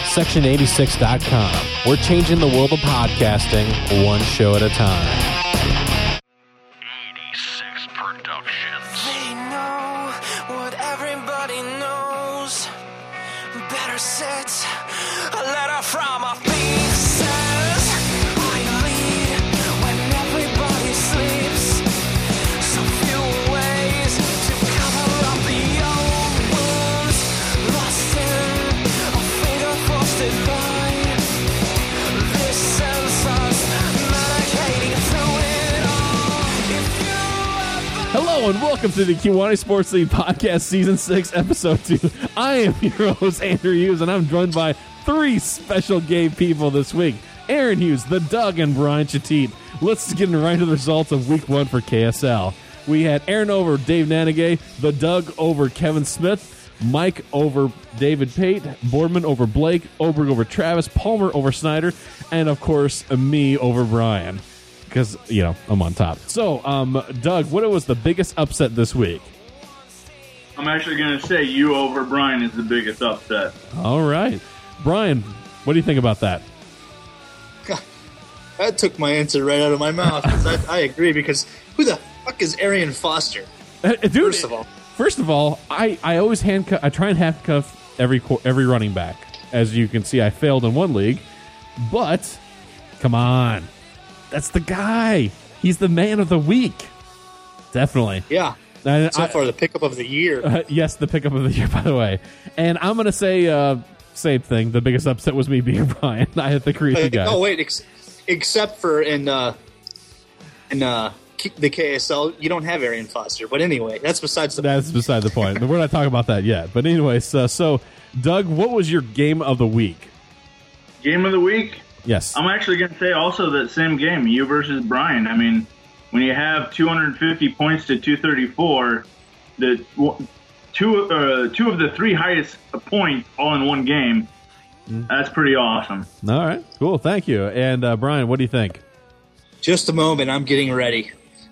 Section86.com. We're changing the world of podcasting one show at a time. 86 Productions. They know what everybody knows. Better sit a letter from a thief says I lead when everybody sleeps. So few ways to cover up the old wounds. Lost in a fate of frosted vine. This sends us medicating through it all. If you ever Hello and welcome to the Kiwani Sports League Podcast Season 6, Episode 2. I am your host, Andrew Hughes, and I'm joined by three special gay people this week. Aaron Hughes, the Doug, and Brian Chattit. Let's get right into the results of Week 1 for KSL. We had Aaron over Dave Nanigay, the Doug over Kevin Smith, Mike over David Pate, Boardman over Blake, Oberg over Travis, Palmer over Snyder, and of course, me over Brian. Because, you know, I'm on top. So, Doug, what was the biggest upset this week? I'm actually going to say you over Brian is the biggest upset. All right. Brian, what do you think about that? That took my answer right out of my mouth. 'Cause I agree, because who the fuck is Arian Foster? Dude, First of all, I always handcuff. I try and handcuff every running back. As you can see, I failed in one league. But, come on. That's the guy. He's the man of the week. Definitely. yeah. So far, the pickup of the year. Yes, the pickup of the year, by the way. And I'm going to say same thing. The biggest upset was me being Brian. I had the crazy guy. Oh wait, except for in the KSL, you don't have Arian Foster. But anyway, that's beside the point. We're not talking about that yet. But anyways, so Doug, what was your game of the week? Game of the week? Yes. I'm actually going to say also that same game, you versus Brian. I mean, when you have 250 points to 234, the two of the three highest points all in one game, that's pretty awesome. All right, cool. Thank you. And Brian, what do you think? Just a moment, I'm getting ready.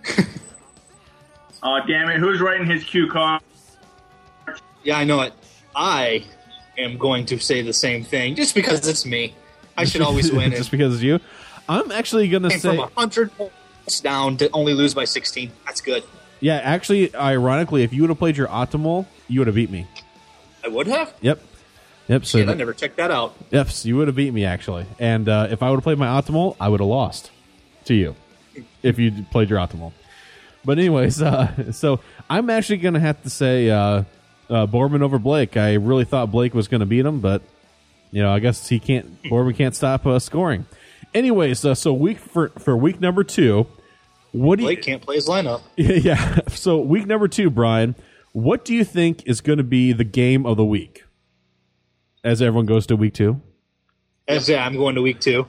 Oh, damn it. Who's writing his cue card? Yeah, I know it. I am going to say the same thing, just because it's me. I should always win. Just because it's you? I'm actually going to say... From 100 points down to only lose by 16. That's good. Yeah, actually, ironically, if you would have played your optimal, you would have beat me. I would have? Yep. So Shit, I never checked that out. Yep, so you would have beat me, actually. And if I would have played my optimal, I would have lost to you if you played your optimal. But anyways, so I'm actually going to have to say Boardman over Blake. I really thought Blake was going to beat him, but you know, I guess Boardman can't stop scoring. Anyways, so for week number 2, Blake can't play his lineup. Yeah. So week number 2, Brian, what do you think is going to be the game of the week as everyone goes to week 2? I'm going to week 2.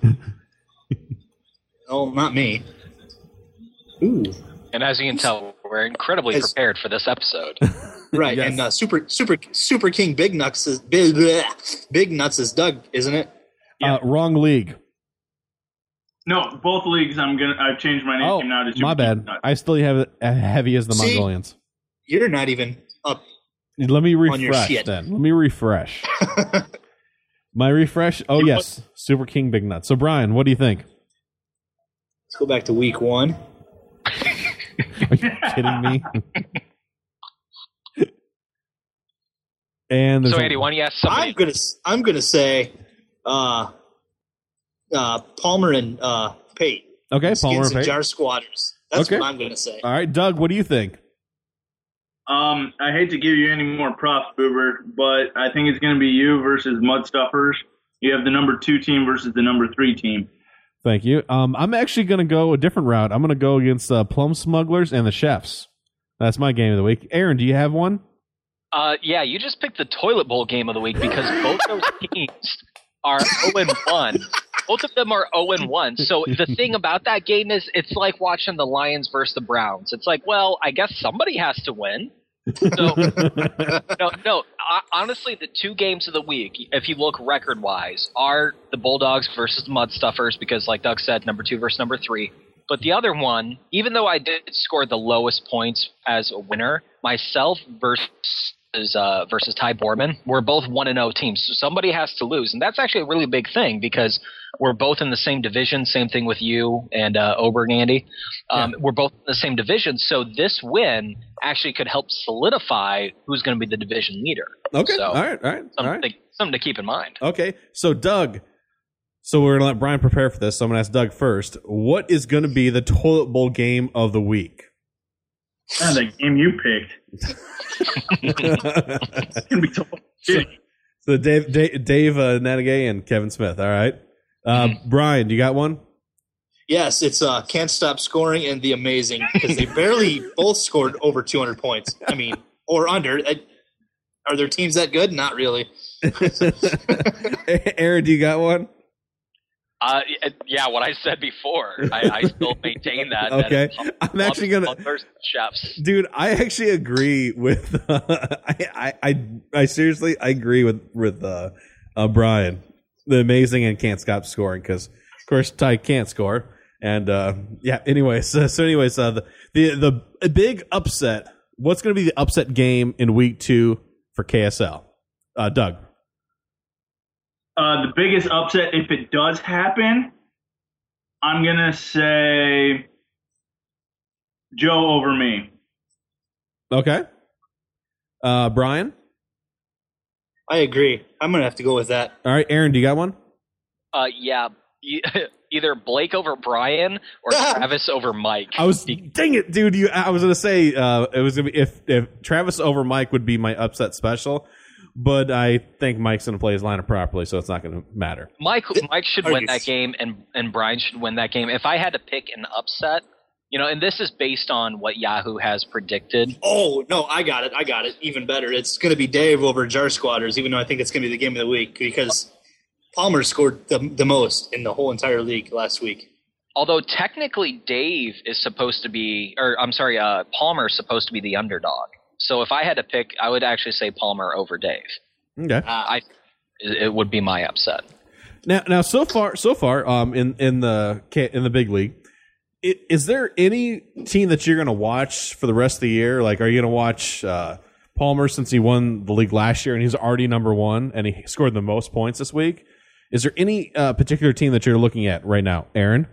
Oh, not me. Ooh. And as you can tell, we're incredibly prepared for this episode. Right, yes. And Super King Big Nuts is Doug, isn't it? Wrong league. No, both leagues. I've changed my name now to Super my bad. King Nuts. I still have it heavy as the Mongolians. You're not even up. Let me refresh on your shit. then. Let me refresh. My refresh. Oh yes, Super King Big Nuts. So Brian, what do you think? Let's go back to week 1. Are you kidding me? And so Andy, why don't you ask somebody? I'm gonna say Palmer and Pate. Okay, Palmer and Pate. Jar Squatters. That's what I'm gonna say. All right, Doug, what do you think? I hate to give you any more props, Boober, but I think it's going to be you versus Mudstuffers. You have the number 2 team versus the number 3 team. Thank you. I'm actually going to go a different route. I'm going to go against Plum Smugglers and the Chefs. That's my game of the week. Aaron, do you have one? Yeah, you just picked the Toilet Bowl game of the week because both those teams are 0-1. Both of them are 0-1. So the thing about that game is it's like watching the Lions versus the Browns. It's like, well, I guess somebody has to win. So, no. Honestly, the 2 games of the week, if you look record-wise, are the Bulldogs versus the Mudstuffers because, like Doug said, number 2 versus number 3. But the other one, even though I did score the lowest points as a winner, myself versus versus Ty Borman. We're both 1-0 teams, so somebody has to lose, and that's actually a really big thing because we're both in the same division. Same thing with you and Oberg, Andy. We're both in the same division, so this win actually could help solidify who's going to be the division leader. Okay, so, all right. Something to keep in mind. Okay, so Doug. So we're going to let Brian prepare for this. So I'm going to ask Doug first. What is going to be the toilet bowl game of the week? The game you picked. It's gonna be tough. So Dave Nanigay and Kevin Smith. All right. Brian, you got one? Yes, it's Can't Stop Scoring and The Amazing, because they barely both scored over 200 points. I mean, or under. Are their teams that good? Not really. Aaron, do you got one? Yeah, what I said before. I still maintain that. Okay, that I'm actually gonna. Chefs. Dude, I actually agree with. I seriously agree with Brian. The Amazing and Can't Stop Scoring, because of course Ty can't score, and yeah. Anyways, the big upset. What's going to be the upset game in week 2 for KSL? Doug. The biggest upset, if it does happen, I'm going to say Joe over me. Okay. Brian? I agree. I'm going to have to go with that. All right, Aaron, do you got one? Yeah. Either Blake over Brian or Travis over Mike. Dang it, dude! I was gonna say it was gonna be if Travis over Mike would be my upset special, but I think Mike's gonna play his lineup properly, so it's not gonna matter. Mike should win that game, and Brian should win that game. If I had to pick an upset, and this is based on what Yahoo has predicted. Oh no, I got it. Even better, it's gonna be Dave over Jar Squatters, even though I think it's gonna be the game of the week because Palmer scored the most in the whole entire league last week. Although technically Dave is supposed to be, Palmer's supposed to be the underdog. So if I had to pick, I would actually say Palmer over Dave. Okay, it would be my upset. Now so far, in the big league, is there any team that you're going to watch for the rest of the year? Like, are you going to watch Palmer since he won the league last year and he's already number 1 and he scored the most points this week? Is there any particular team that you're looking at right now, Aaron?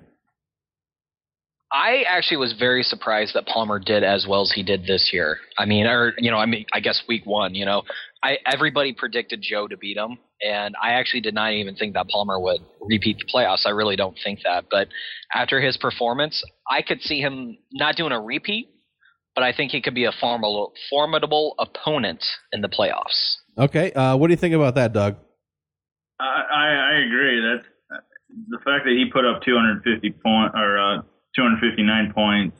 I actually was very surprised that Palmer did as well as he did this year. I guess week 1. Everybody predicted Joe to beat him, and I actually did not even think that Palmer would repeat the playoffs. I really don't think that. But after his performance, I could see him not doing a repeat, but I think he could be a formidable opponent in the playoffs. Okay, what do you think about that, Doug? I agree. That's the fact that he put up 259 points,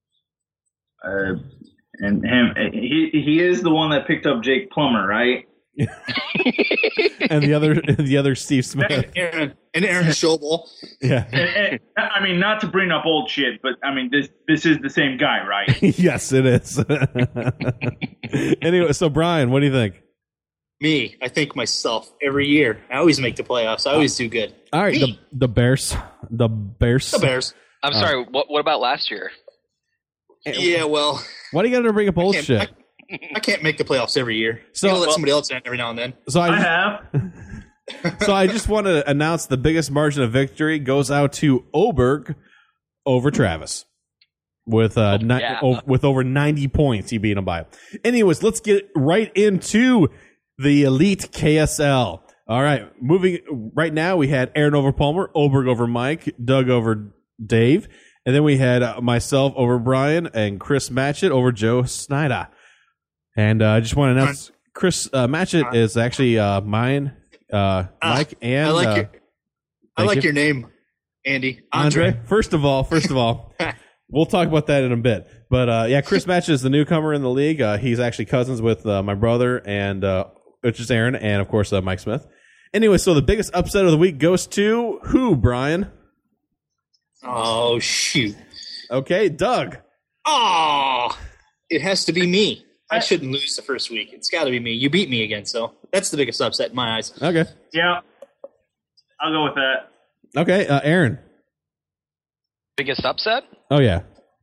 and he is the one that picked up Jake Plummer, right? and the other Steve Smith and Aaron Schobel. Yeah. And, not to bring up old shit, but this is the same guy, right? Yes, it is. Anyway, so Brian, what do you think? Me, I think myself every year. I always make the playoffs. I always do good. All right, the Bears. The Bears. I'm sorry. What about last year? Yeah, well. Why do you got to bring up old shit? I can't make the playoffs every year. So let somebody else in every now and then. So I have. So I just want to announce the biggest margin of victory goes out to Oberg over Travis. With with over 90 points, he beat him by. Anyways, let's get right into the Elite KSL. All right, moving right now, we had Aaron over Palmer, Oberg over Mike, Doug over Dave, and then we had myself over Brian and Chris Matchett over Joe Snyder. And I just want to announce Chris Matchett is actually mine, Mike, and I like your name, Andy. Andre. First of all, we'll talk about that in a bit. But yeah, Chris Matchett is the newcomer in the league. He's actually cousins with my brother, and which is Aaron, and of course Mike Smith. Anyway, so the biggest upset of the week goes to who, Brian? Oh, shoot. Okay, Doug. Oh, it has to be me. I shouldn't lose the first week. It's got to be me. You beat me again, so that's the biggest upset in my eyes. Okay. Yeah, I'll go with that. Okay, Aaron. Biggest upset? Oh, yeah.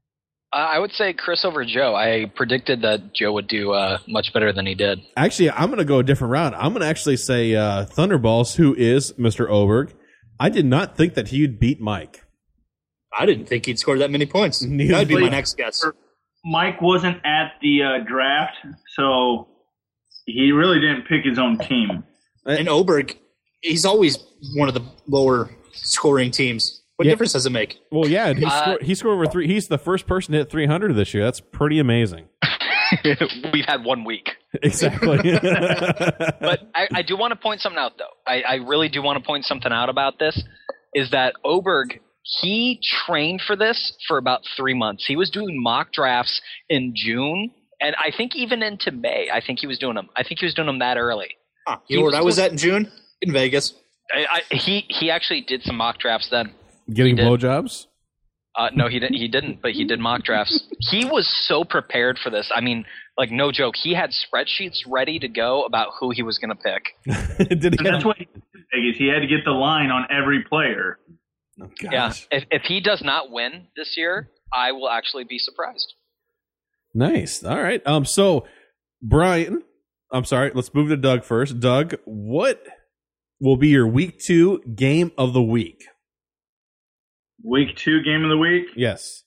I would say Chris over Joe. I predicted that Joe would do much better than he did. Actually, I'm going to go a different route. I'm going to actually say Thunderballs, who is Mr. Oberg. I did not think that he would beat Mike. I didn't think he'd score that many points. That would be my next guess. Mike wasn't at the draft, so he really didn't pick his own team. And Oberg, he's always one of the lower scoring teams. What difference does it make? Well, yeah, he scored over 3. He's the first person to hit 300 this year. That's pretty amazing. We've had 1 week. Exactly. But I do want to point something out, though. I really do want to point something out about this, is that Oberg, he trained for this for about 3 months. He was doing mock drafts in June, and I think even into May. I think he was doing them. I think he was doing them that early. Huh. You know where I was at in June? In Vegas. He actually did some mock drafts then. Getting blowjobs? No, he didn't. He didn't, but he did mock drafts. He was so prepared for this. I mean, like, no joke. He had spreadsheets ready to go about who he was going to pick. That's what he did in Vegas. He had to get the line on every player. Oh, yeah. If he does not win this year, I will actually be surprised. Nice. All right. So, Brian, I'm sorry. Let's move to Doug first. Doug, what will be your week 2 game of the week? Week 2 game of the week? Yes.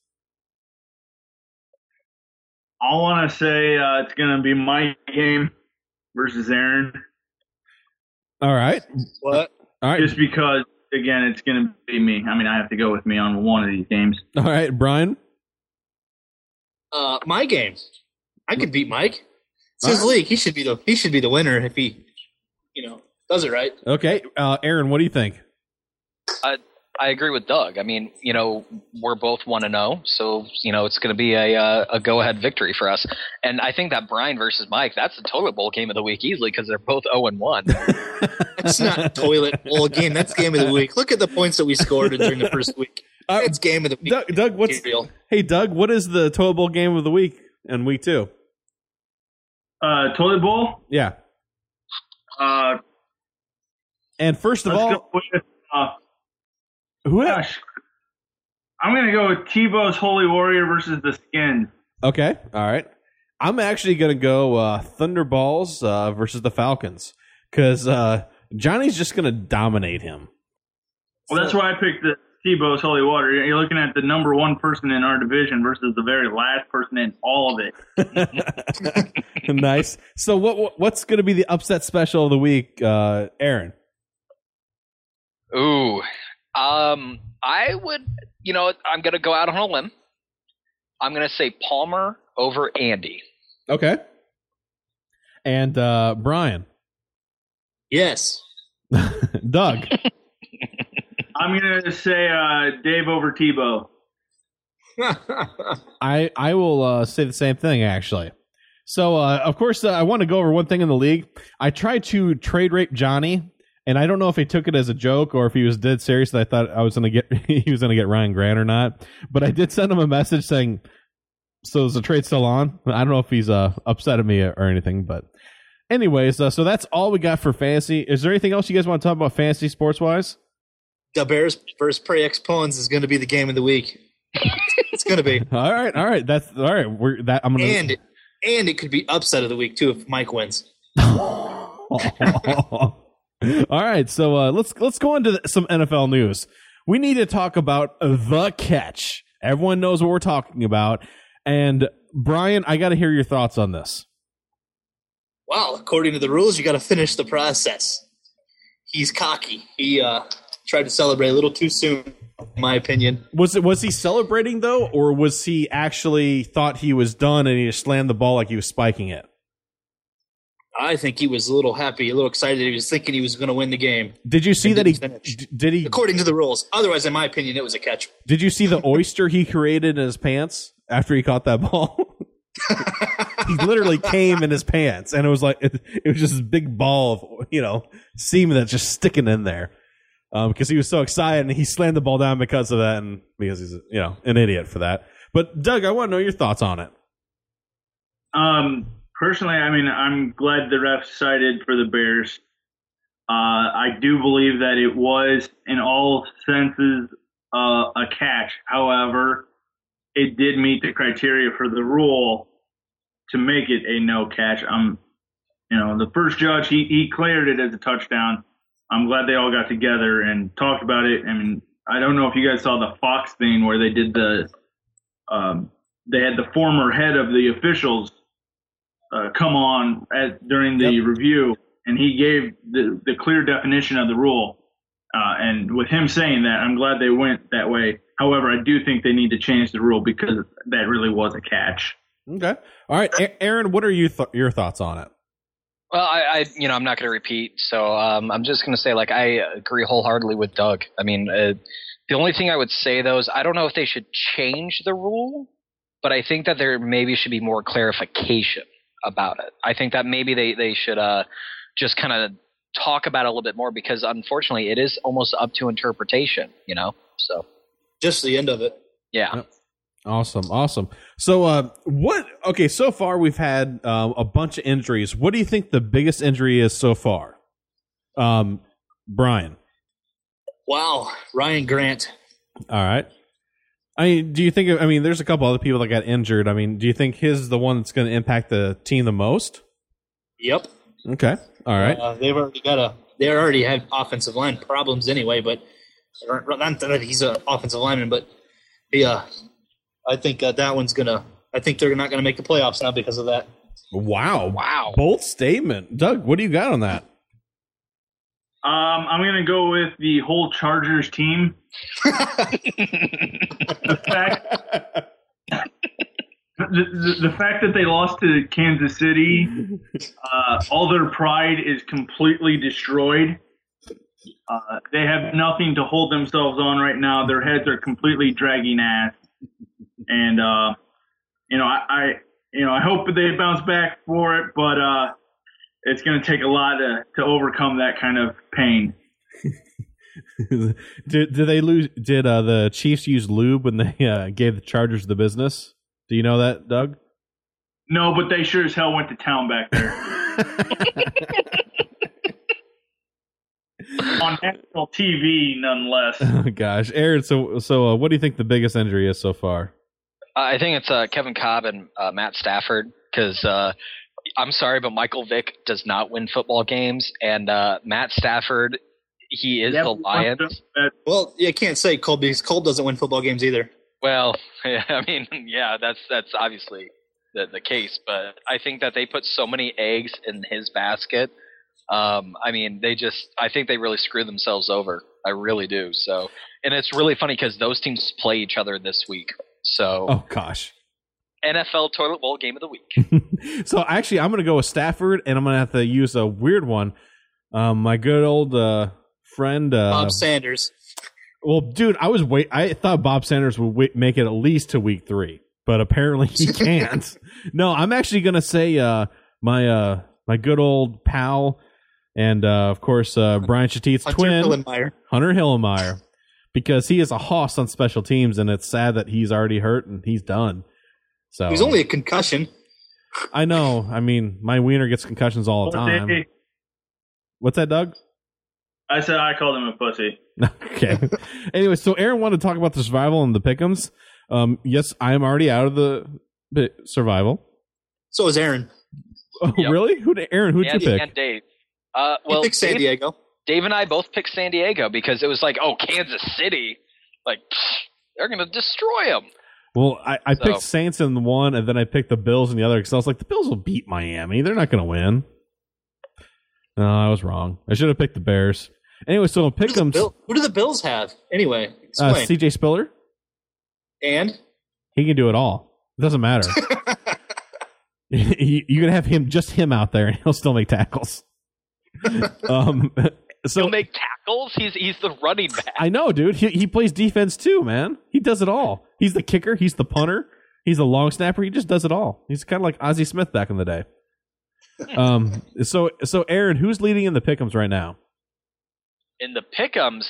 I want to say it's going to be my game versus Aaron. All right. What? All right. Just because, again, it's going to be me. I mean, I have to go with me on one of these games. All right, Brian? My game. I could beat Mike. It's his league. He should be the winner if he, does it right. Okay. Aaron, what do you think? I agree with Doug. I mean, we're both 1-0, so it's going to be a go-ahead victory for us. And I think that Brian versus Mike, that's the toilet bowl game of the week easily because they're both 0-1. That's not toilet bowl game. That's game of the week. Look at the points that we scored during the first week. That's game of the week. Doug, Hey, Doug, what is the toilet bowl game of the week in week 2? Toilet bowl? Yeah. And first of all, go with, gosh, I'm going to go with Tebow's Holy Warrior versus the Skins. Okay, all right. I'm actually going to go Thunderballs versus the Falcons because Johnny's just going to dominate him. Well, that's why I picked the Tebow's Holy Water. You're looking at the number 1 person in our division versus the very last person in all of it. Nice. So what's going to be the upset special of the week, Aaron? Ooh. I would, I'm going to go out on a limb. I'm going to say Palmer over Andy. Okay. And Brian? Yes. Doug? I'm going to say Dave over Tebow. I will say the same thing, actually. So, of course, I want to go over one thing in the league. I tried to trade rape Johnny. And I don't know if he took it as a joke or if he was dead serious that I thought he was going to get Ryan Grant or not. But I did send him a message saying, so is the trade still on? I don't know if he's upset at me or anything. But anyways, so that's all we got for fantasy. Is there anything else you guys want to talk about fantasy sports-wise? The Bears versus Prairie X-Pawns is going to be the game of the week. It's going to be. All right. That's all right. I'm gonna and it could be upset of the week too if Mike wins. All right, so let's go into some NFL news. We need to talk about the catch. Everyone knows what we're talking about. And Brian, I got to hear your thoughts on this. Well, according to the rules, you got to finish the process. He's cocky. He tried to celebrate a little too soon, in my opinion. Was he celebrating though, or was he actually thought he was done and he just slammed the ball like he was spiking it? I think he was a little happy, a little excited. He was thinking he was going to win the game. Did you see that he finished? Did he? According to the rules. Otherwise, in my opinion, it was a catch. Did you see the oyster he created in his pants after he caught that ball? He literally came in his pants, and it was like it was just this big ball of semen that's just sticking in there because he was so excited and he slammed the ball down because of that and because he's an idiot for that. But Doug, I want to know your thoughts on it. Personally, I mean, I'm glad the ref cited for the Bears. I do believe that it was, in all senses, a catch. However, it did meet the criteria for the rule to make it a no catch. The first judge, he cleared it as a touchdown. I'm glad they all got together and talked about it. I mean, I don't know if you guys saw the Fox thing where they did they had the former head of the officials come on during the review, and he gave the clear definition of the rule. And with him saying that, I'm glad they went that way. However, I do think they need to change the rule because that really was a catch. Okay. All right, Aaron, what are your thoughts on it? Well, I'm not going to repeat, so I'm just going to say, I agree wholeheartedly with Doug. I mean, the only thing I would say, though, is I don't know if they should change the rule, but I think that there maybe should be more clarification about it. I think that maybe they should just kind of talk about it a little bit more because, unfortunately, it is almost up to interpretation, so. Just the end of it. Yeah. Yep. Awesome. So, so far we've had a bunch of injuries. What do you think the biggest injury is so far? Brian. Wow, Ryan Grant. All right. Do you think, there's a couple other people that got injured. Do you think his is the one that's going to impact the team the most? Yep. Okay. All right. They already had offensive line problems anyway, but not that he's an offensive lineman, but I think that one's I think they're not gonna make the playoffs now because of that. Wow. Bold statement. Doug, what do you got on that? I'm gonna go with the whole Chargers team. The fact that they lost to Kansas City, all their pride is completely destroyed. They have nothing to hold themselves on right now. Their heads are completely dragging ass. And I hope they bounce back for it, but it's going to take a lot to overcome that kind of pain. Did they lose? Did the Chiefs use lube when they gave the Chargers the business? Do you know that, Doug? No, but they sure as hell went to town back there. On national TV, nonetheless. Oh, gosh, Aaron. So, what do you think the biggest injury is so far? I think it's Kevin Cobb and Matt Stafford because I'm sorry, but Michael Vick does not win football games, and Matt Stafford, he is the Lions. Well, you can't say Cole because Cole doesn't win football games either. Well, that's obviously the case, but I think that they put so many eggs in his basket. I think they really screwed themselves over. I really do. So, and it's really funny because those teams play each other this week. So, oh gosh, NFL Toilet Bowl game of the week. So actually, I'm going to go with Stafford, and I'm going to have to use a weird one. My good old friend Bob Sanders. Well, dude, I thought Bob Sanders would make it at least to week 3, but apparently he can't. No, I'm actually going to say my good old pal and of course Brian Chatit's twin, Hunter Hillenmeyer, because he is a hoss on special teams, and it's sad that he's already hurt and he's done. So he's only a concussion. I know. My wiener gets concussions all the time. What's that, Doug? I said I called him a pussy. Okay. Anyway, so Aaron wanted to talk about the survival and the pick'ems. Yes, I am already out of the survival. So is Aaron. Oh, yep. Really? Aaron, who'd you pick? And Dave. He picked San Diego. Dave and I both picked San Diego because it was like, Kansas City. They're going to destroy them. Well, I picked Saints in the one, and then I picked the Bills in the other because I was like, the Bills will beat Miami. They're not going to win. No, I was wrong. I should have picked the Bears. Anyway, so pick'ems. Who do the Bills have? Anyway, explain. CJ Spiller. And? He can do it all. It doesn't matter. You can have him out there, and he'll still make tackles. So he'll make tackles. He's the running back. I know, dude. He plays defense too, man. He does it all. He's the kicker. He's the punter. He's a long snapper. He just does it all. He's kind of like Ozzie Smith back in the day. So Aaron, who's leading in the pick'ems right now? In the pick'ems,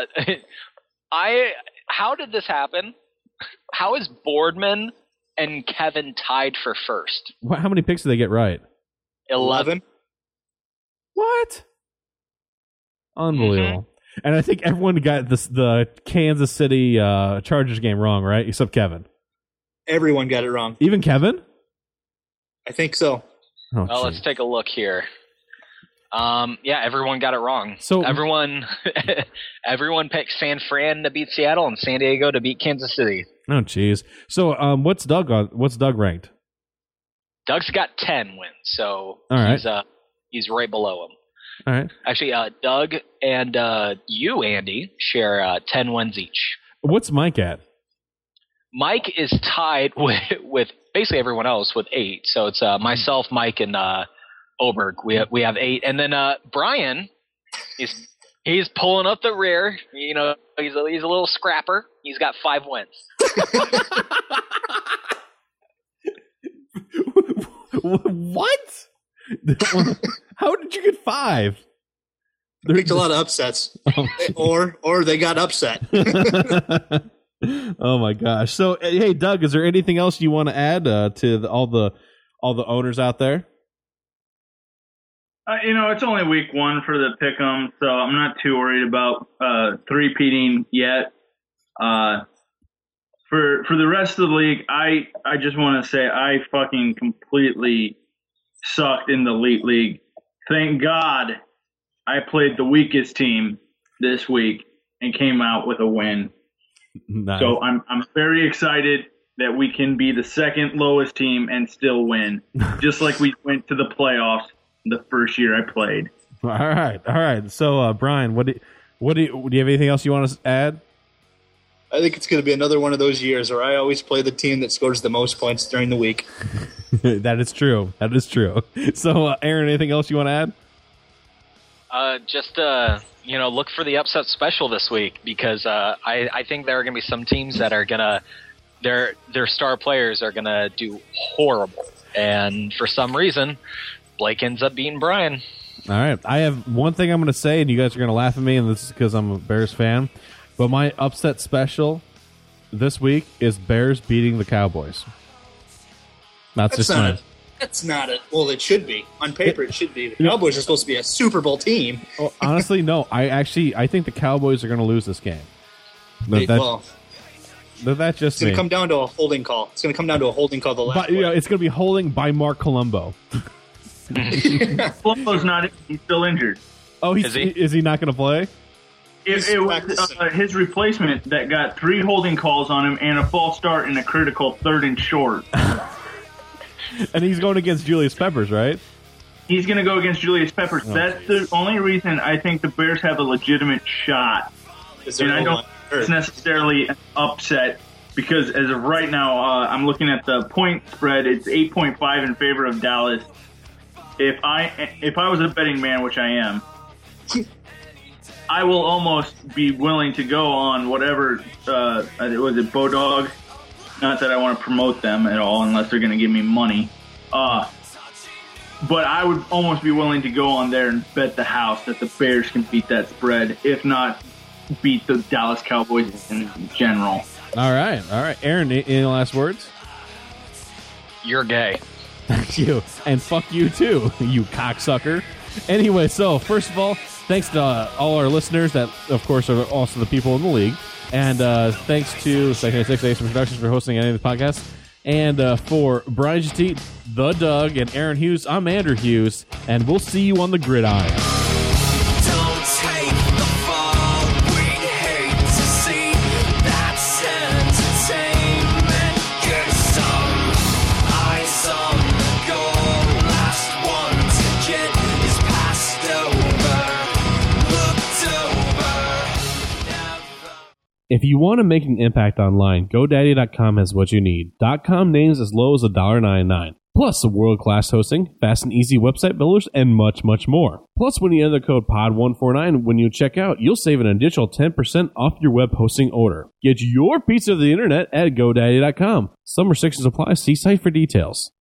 how did this happen? How is Boardman and Kevin tied for first? How many picks did they get right? 11. What? Unbelievable. Mm-hmm. And I think everyone got the Kansas City Chargers game wrong, right? Except Kevin. Everyone got it wrong. Even Kevin? I think so. Oh, Well, let's take a look here. Yeah, everyone got it wrong. So everyone picked San Fran to beat Seattle and San Diego to beat Kansas City. oh, jeez. So, what's Doug on? What's Doug ranked? Doug's got 10 wins, so All right. he's right below him. All right. Actually, Doug and you, Andy, share 10 wins each. What's Mike at? Mike is tied with basically everyone else with 8. So it's myself, Mike, and Oberg. We have 8, and then Brian, he's pulling up the rear. You know, he's a little scrapper. He's got 5 wins. What? How did you get 5? They picked a lot of upsets, or they got upset. Oh my gosh! So, hey, Doug, is there anything else you want to add to all the owners out there? It's only week 1 for the pick'em, so I'm not too worried about three-peating yet. For the rest of the league, I just want to say I fucking completely sucked in the Elite League. Thank God I played the weakest team this week and came out with a win. Nice. So I'm very excited that we can be the second lowest team and still win, just like we went to the playoffs the first year I played. All right. So, Brian, do you have anything else you want to add? I think it's going to be another one of those years where I always play the team that scores the most points during the week. That is true. So, Aaron, anything else you want to add? Just look for the upset special this week because I think there are going to be some teams that are gonna their star players are gonna do horrible, and for some reason, Blake ends up beating Brian. All right, I have one thing I'm going to say, and you guys are going to laugh at me, and this is because I'm a Bears fan. But my upset special this week is Bears beating the Cowboys. That's not it. Well, it should be. On paper, it should be. The Cowboys are supposed to be a Super Bowl team. Well, honestly, no. I think the Cowboys are going to lose this game. It's That's just going to come down to a holding call. It's going to come down to a holding call. It's going to be holding by Mark Colombo. Colombo's not. He's still injured. Oh, is he not going to play? It was his replacement that got 3 holding calls on him and a false start in a critical 3rd and short. And he's going against Julius Peppers, right? He's going to go against Julius Peppers. That's the only reason I think the Bears have a legitimate shot. And I don't think it's necessarily an upset because as of right now, I'm looking at the point spread. It's 8.5 in favor of Dallas. If I was a betting man, which I am, I will almost be willing to go on whatever, was it Bodog? Not that I want to promote them at all unless they're going to give me money. But I would almost be willing to go on there and bet the house that the Bears can beat that spread, if not beat the Dallas Cowboys in general. All right. Aaron, any last words? You're gay. Thank you. And fuck you too, you cocksucker. Anyway, so first of all, thanks to all our listeners that, of course, are also the people in the league. And thanks to Second 6 Ace Productions for hosting any of the podcasts. And for Brian Jeteet, The Doug, and Aaron Hughes, I'm Andrew Hughes. And we'll see you on the gridiron. Don't take the fall, we hate to see. That's entertainment. Get some eyes on the goal. Last one to get is passed over, looked over, never. If you want to make an impact online, GoDaddy.com has what you need. .com names as low as $1.99. Plus, a world-class hosting, fast and easy website builders, and much, much more. Plus, when you enter the code POD149 when you check out, you'll save an additional 10% off your web hosting order. Get your piece of the internet at GoDaddy.com. Some restrictions apply. See site for details.